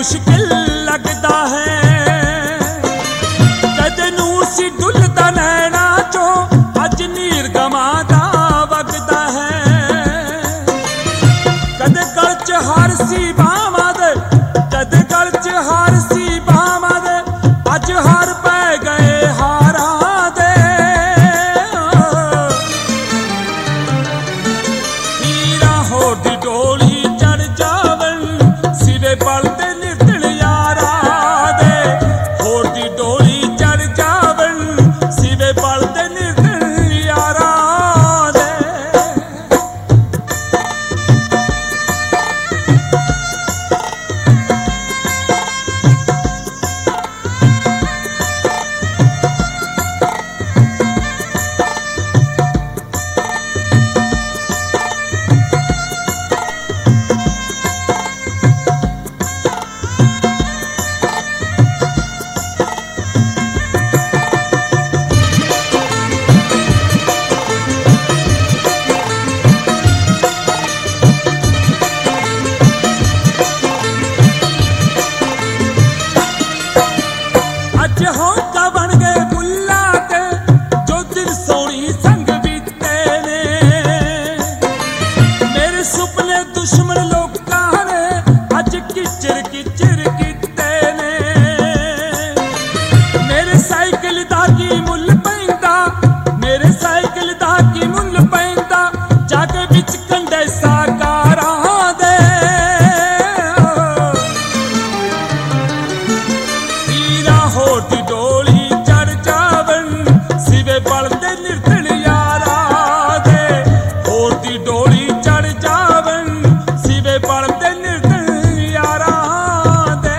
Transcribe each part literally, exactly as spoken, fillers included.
मुश्किल लगता है, कदे नूं सी डुलदा नैना चो अज नीर गवांदा वगदा है। कदे गल च हार सी बावां दे, कदे गल च हार सी बावां दे, अज हार पै गए हारां दे। हीरा होर दी डोली चढ़ जावन, सिरे पलदे निरतल यारा दे। होर दी डोली चढ़ जावन, सिरे पलदे निरतल यारा दे। अज होंका बन गए बुल्ला ते, जो दिन सोनी संग बीते ने। मेरे सुपने दुश्मन लोकां ने अज किचर किचर कीते ने। मेरे साइकिल दा की मुल पैंदा, मेरे साइकिल दा की मुल पैंदा, जाके बिच कंडे साकारां दे। हीरा होर दी डोली चढ़ जावन, सिवे पलदे निरतल यारा दे। होर दी डोली चढ़ जावन, सिवे पलदे निरतल यारा दे।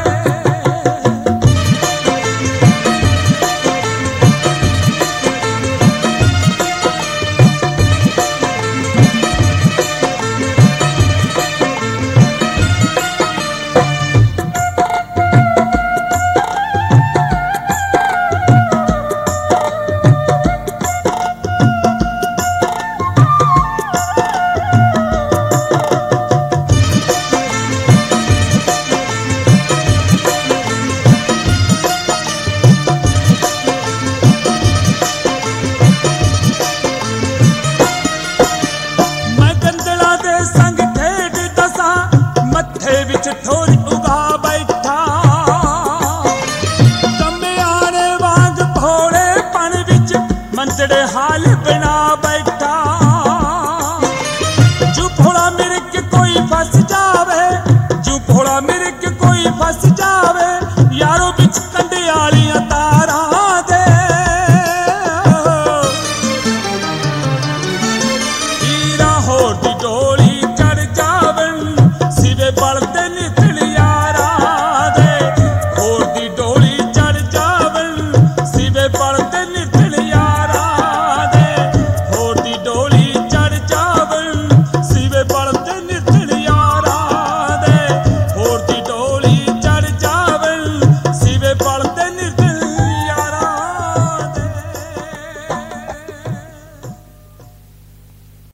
मैं गंदला दे संग खेड दसा, मत्थे विच ठोरी उगा बैठा। कम्मे आने वांग भोले पन विच मंजड़े हाल बना बैठा।